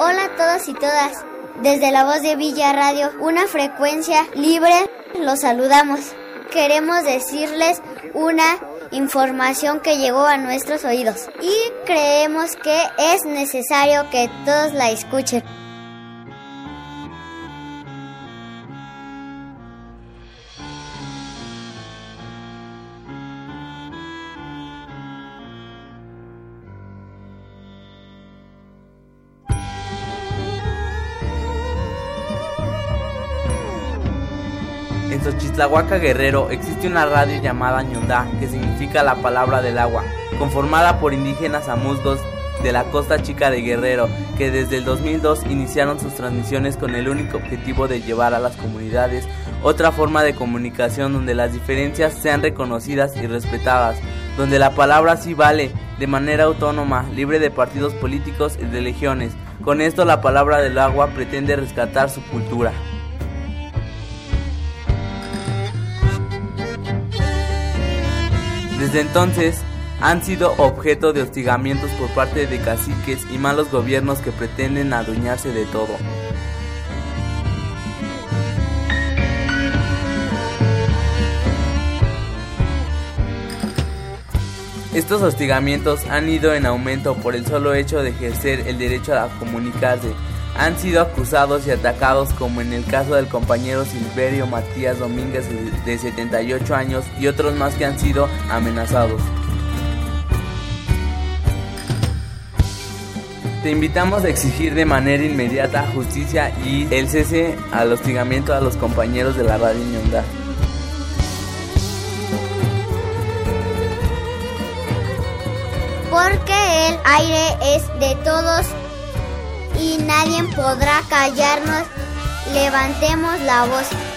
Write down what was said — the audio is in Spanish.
Hola a todos y todas. Desde La Voz de Villa Radio, una frecuencia libre, los saludamos. Queremos decirles una información que llegó a nuestros oídos y creemos que es necesario que todos la escuchen. En Xochitlahuaca, Guerrero, existe una radio llamada Ñondá, que significa la palabra del agua, conformada por indígenas amuzgos de la Costa Chica de Guerrero, que desde el 2002 iniciaron sus transmisiones con el único objetivo de llevar a las comunidades otra forma de comunicación donde las diferencias sean reconocidas y respetadas, donde la palabra sí vale, de manera autónoma, libre de partidos políticos y religiones. Con esto la palabra del agua pretende rescatar su cultura. Desde entonces, han sido objeto de hostigamientos por parte de caciques y malos gobiernos que pretenden adueñarse de todo. Estos hostigamientos han ido en aumento por el solo hecho de ejercer el derecho a comunicarse. Han sido acusados y atacados, como en el caso del compañero Silverio Matías Domínguez de 78 años y otros más que han sido amenazados. Te invitamos a exigir de manera inmediata justicia y el cese al hostigamiento a los compañeros de la radio Ñondá. Porque el aire es de todos y nadie podrá callarnos. Levantemos la voz.